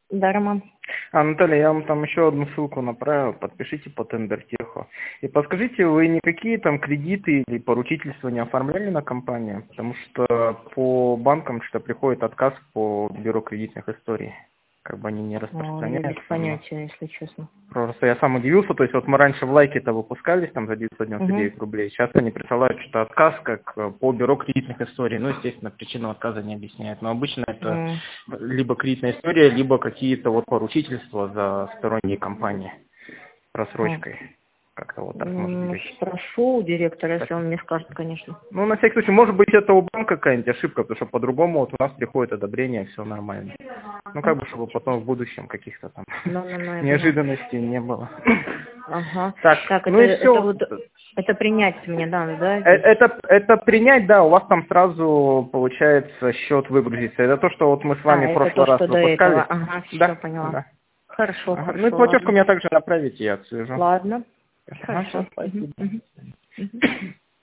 Да, Роман. Наталья, я вам там еще одну ссылку направил, подпишите по Тендертеху. И подскажите, вы никакие там кредиты или поручительства не оформляли на компанию? Потому что по банкам что-то приходит отказ по бюро кредитных историй. Как бы они не Я без распространяются. понятия, если честно. Просто я сам удивился, то есть вот мы раньше в лайке-то выпускались там за Угу. 999 рублей, сейчас они присылают что-то отказ, как по бюро кредитных историй. Ну, естественно, причину отказа не объясняют. Но обычно это либо кредитная история, либо какие-то вот поручительства за сторонние компании просрочкой. Как-то вот так может быть. Спрошу у директора, если он мне скажет, конечно. Ну, на всякий случай, может быть, это у банка какая-нибудь ошибка, потому что по-другому вот у нас приходит одобрение, все нормально. Ну, как бы, чтобы потом в будущем каких-то там неожиданностей не было. Ага. Так, ну это, и все. это принять мне надо, да? Это принять, да, у вас там сразу, получается, счет выгрузится. Это то, что вот мы с вами в это прошлый то, раз что до выпускали. этого. Ага, Да, все поняла. да. Хорошо, Ага. хорошо. Ну и платежку Ладно. мне также направите, я отслежу. Ладно. Ага, Хорошо. спасибо. Мгм.